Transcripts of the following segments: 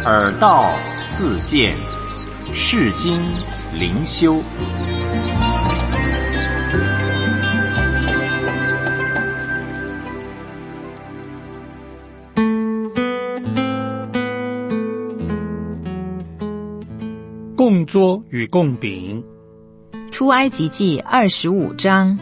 耳道自见，世经灵修。 供桌与供饼。 出埃及记25章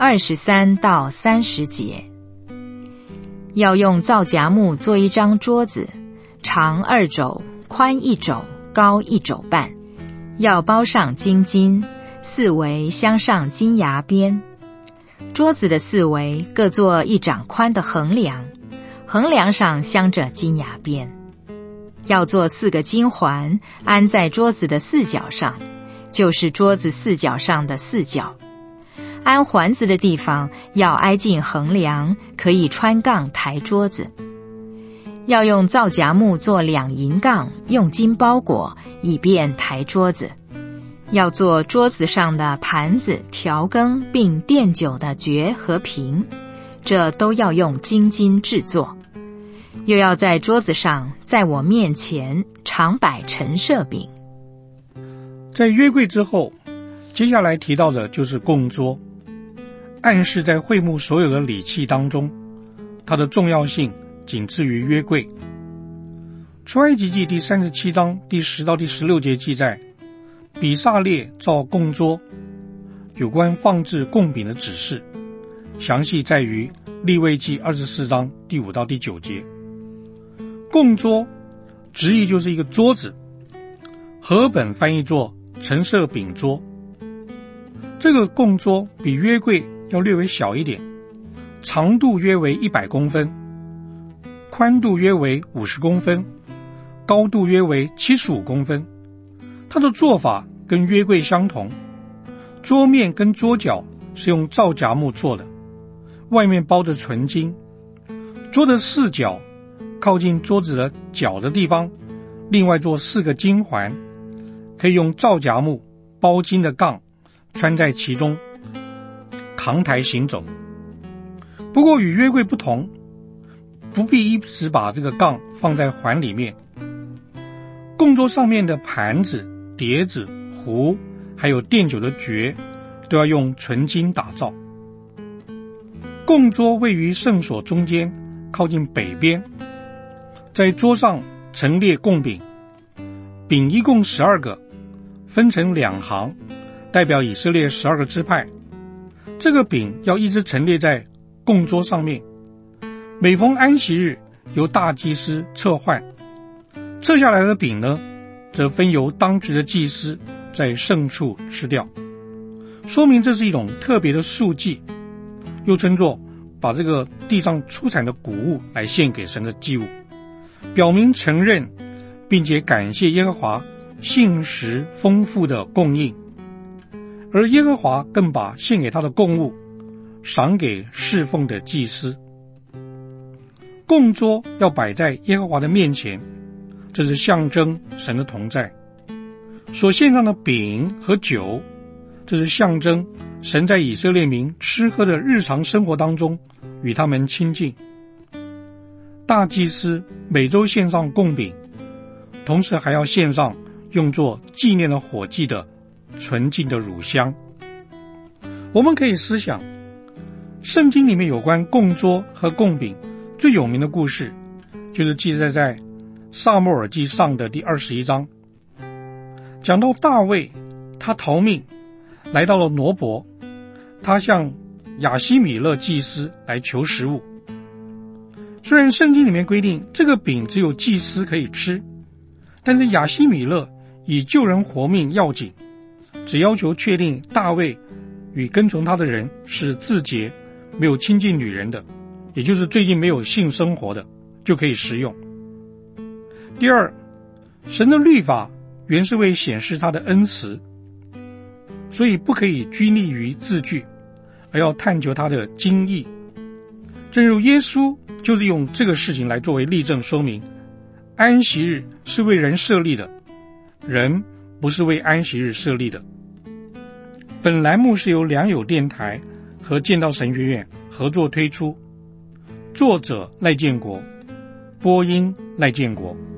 23到30节。要用皂荚木做一张桌子，长2肘，宽1肘，高1肘半，要包上金金，四围镶上金牙边。桌子的四围各做1掌宽的横梁，横梁上镶着金牙边。要做4个金环，安在桌子的4角上，就是桌子4角上的4角。安环子的地方要挨近横梁，可以穿杠抬桌子。要用皂荚木做2银杠，用金包裹，以便抬桌子。要做桌子上的盘子、调羹并奠酒的爵和瓶，这都要用金制作。又要在桌子上，在我面前常摆陈设饼。 在约柜之后，接下来提到的就是供桌，暗示在会幕所有的礼器当中，它的重要性仅次于约柜。出埃及记第37章第10到第16节记载，比萨列造供桌，有关放置供饼的指示，详细在于利未记24章第5到第9节。供桌直译就是一个桌子，和本翻译作陈设饼桌。这个供桌比约柜要略微小一点，长度约为100公分，宽度约为50公分，高度约为75公分。它的做法跟约柜相同，桌面跟桌角是用皂荚木做的，外面包着纯金。桌的4角靠近桌子的角的地方，另外做4个金环，可以用皂荚木包金的杠穿在其中，扛抬行走。不过与约柜不同，不必一直把这个杠放在环里面。供桌上面的盘子、碟子、壶，还有奠酒的爵，都要用纯金打造。供桌位于圣所中间，靠近北边，在桌上陈列供饼，饼一共12个，分成2行，代表以色列12个支派。这个饼要一直陈列在供桌上面，每逢安息日由大祭司撤换，撤下来的饼呢，则分由当值的祭司在圣处吃掉，说明这是一种特别的赎祭，又称作把这个地上出产的谷物来献给神的祭物，表明承认并且感谢耶和华信实丰富的供应。而耶和华更把献给他的供物赏给侍奉的祭司。供桌要摆在耶和华的面前，这是象征神的同在。所献上的饼和酒，这是象征神在以色列民吃喝的日常生活当中与他们亲近。大祭司每周献上供饼，同时还要献上用作纪念的火祭的纯净的乳香。我们可以思想，圣经里面有关供桌和供饼最有名的故事，就是记载在撒母耳记上的第21章，讲到大卫他逃命来到了挪伯，他向亚希米勒祭司来求食物。虽然圣经里面规定这个饼只有祭司可以吃，但是亚希米勒以救人活命要紧，只要求确定大卫与跟从他的人是自洁，没有亲近女人的，也就是最近没有性生活的，就可以食用。第二，神的律法原是为显示他的恩慈，所以不可以拘泥于字句，而要探求他的经义。正如耶稣就是用这个事情来作为例证，说明安息日是为人设立的，人不是为安息日设立的。本栏目是由良友电台和建道神学院合作推出，作者赖建国，播音赖建国。